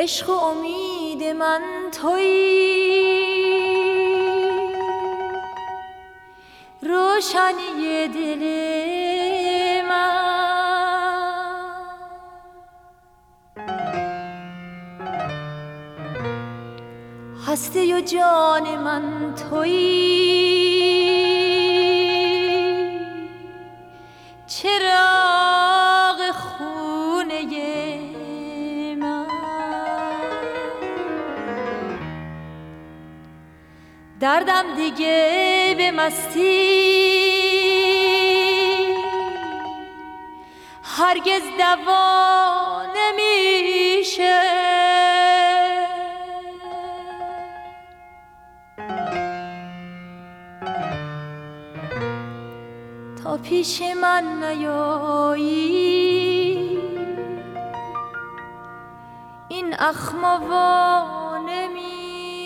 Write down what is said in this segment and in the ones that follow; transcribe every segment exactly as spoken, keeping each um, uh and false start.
عشق و امید من تویی، روشنی دل من، هستی و جان من تویی، چراغ خونه من. دردم دیگه به مستی هرگز دوا نمیشه، تا پیش من نیایی این اخموا نمیشه.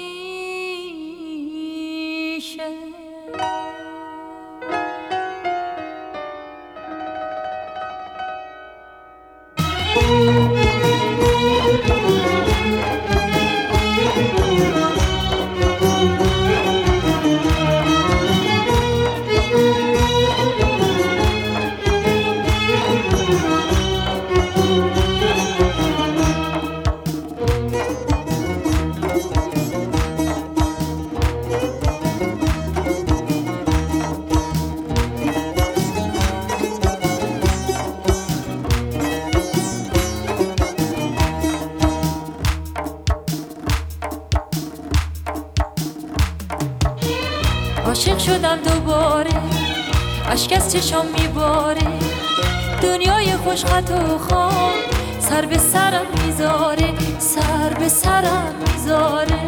عاشق شدم دوباره، اشک از چشام میباره، دنیای خوش خط و خام سر به سرم میذاره، سر به سرم میذاره.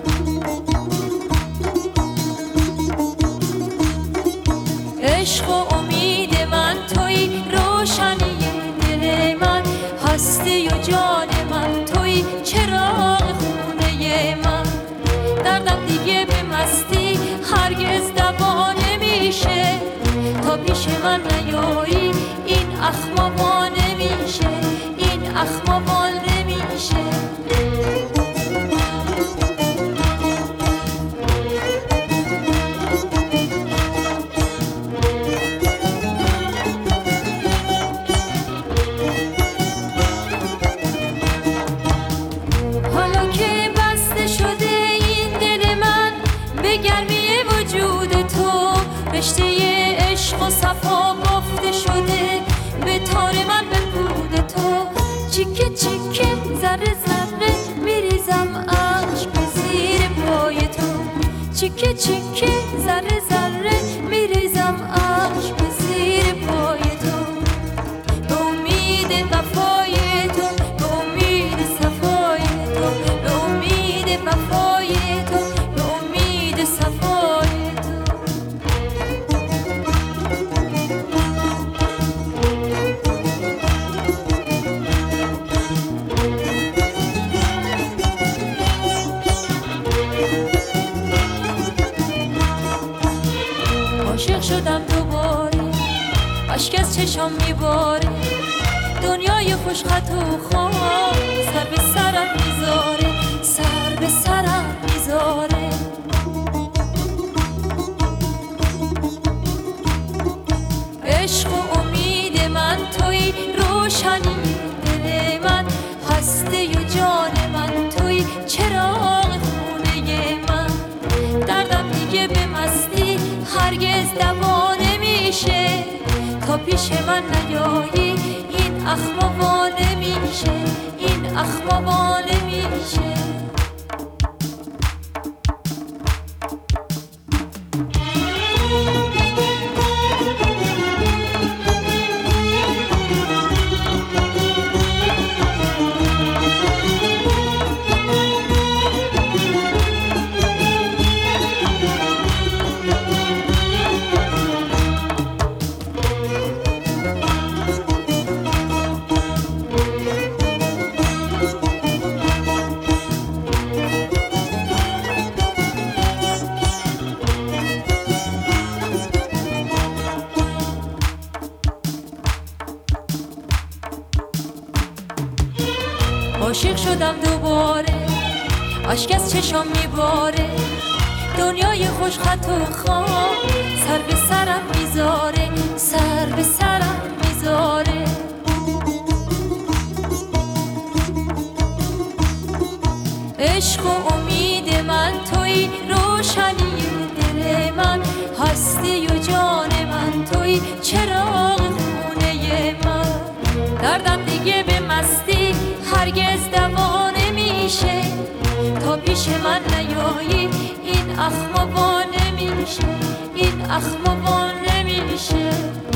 عشق و امید من تویی، روشنی دل من، هستی و جان من تویی، چراغ خونه من. دردم دیگه به مستی هرگز دوا نمیشه، تا پیش من نیایی این اخموا نمیشه، این اخموا نمیشه. حالا که بسته شده این دل من به گرمی وجود تو، رشته عشق و صفا گفته شده به تار من به پود تو. چیکه چیکه ذره ذره میریزم اشک زیر پای تو، چیکه چیکه ذره ذره میریزم اشک زیر پای تو. به امید وفای تو، به امید صفای تو، به امید وفای تو، به امید صفای تو. عاشق شدم دوباره، اشک از چشام میباره، دنیای خوش خط و خام سر به سرم میذاره، سر به سرم میذاره. عشق و امید من تویی، روشنی دل من، هستی و جان من تویی، چراغ خونه من. دردم دیگه به مستی هرگز دوا نمیشه، تا پیش من نیایی این اخموا نمیشه، این اخموا نمیشه. اشک از چشام میباره دنیای خوش خط و خواب سر به سرم میذاره سر به سرم میذاره عشق و امید من توی روشنی دل من هستی و جان من توی چراغ خونه من دردم دیگه به مستی هرگز دوا نمیشه تا پیش من نیایی این اخم با نمیشه این اخم با نمیشه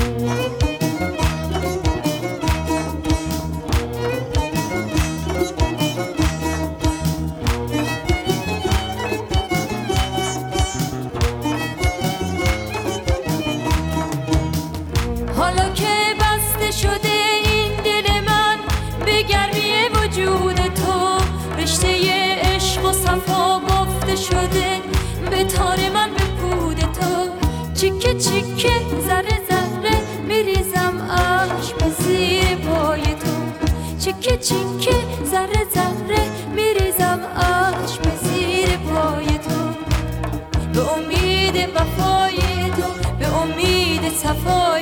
حالا که بسته شده این دل من به گرمی وجود تو رشته عشق و صفا گفته شده به تار من به پود تو چیکه چیکه ذره ذره میریزم اشک به زیر پای تو چیکه چیکه ذره ذره میریزم اشک به زیر پای تو به امید وفای تو به امید صفای